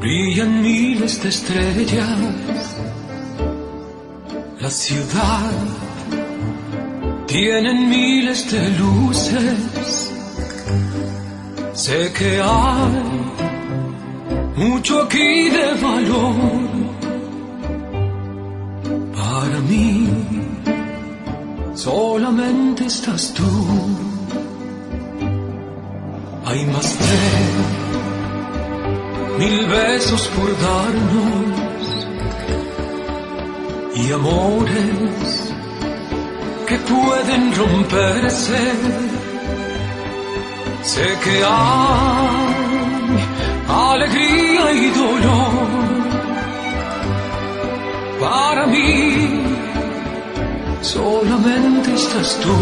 Brillan miles de estrellas, la ciudad tiene miles de luces. Sé que hay mucho aquí de valor para mí. Solamente estás tú. Hay más de 1000 besos por darnos y amores que pueden romperse. Sé que hay alegría y dolor para mí. Solamente estás tú.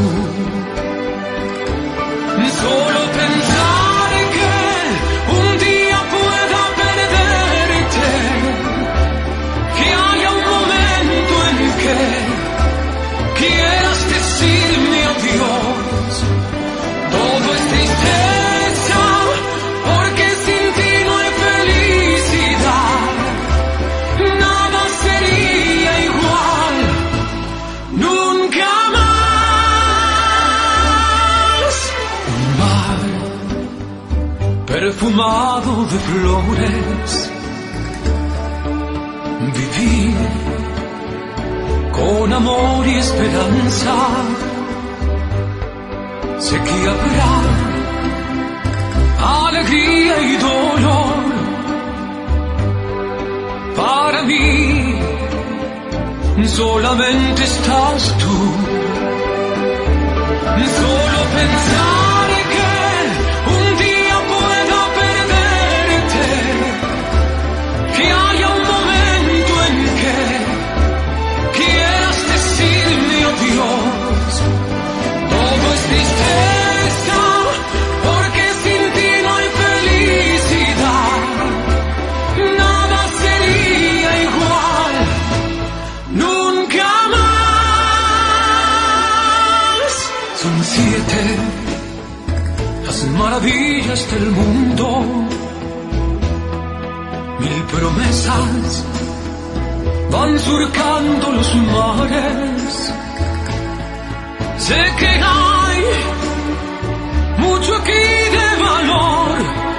Solo pensar que un día pueda perderte, que haya un momento en que quieras decirme adiós. Todo es tristeza, porque sin ti no hay felicidad. Nada sería igual, nunca más. Un mar perfumado de flores, vivir con amor y esperanza. Sé que habrá alegría y dolor para mí. Solamente estás tú. Solo pensar que un día pueda perderte, que haya un momento en que quieras decirme adiós. Todo es tristeza, porque sin ti no hay felicidad. Nada sería igual, nunca más. Son 7 las maravillas del mundo, 1000 promesas van surcando los mares. Sé que hay mucho aquí de valor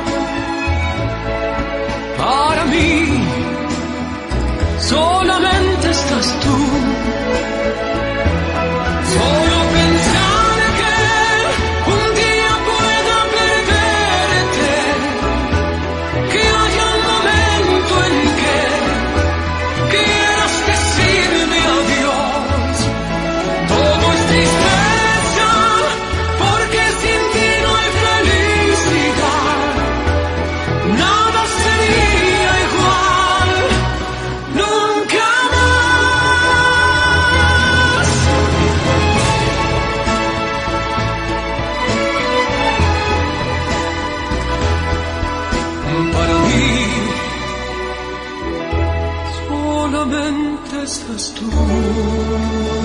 para mí. Solamente estás tú. Solo pensar que un día pueda perderte, que haya un momento en que quieras decirme adiós. Todo es tristeza, porque sin ti no hay felicidad. Nada sería igual, nunca más. Para mí, solamente estás tú.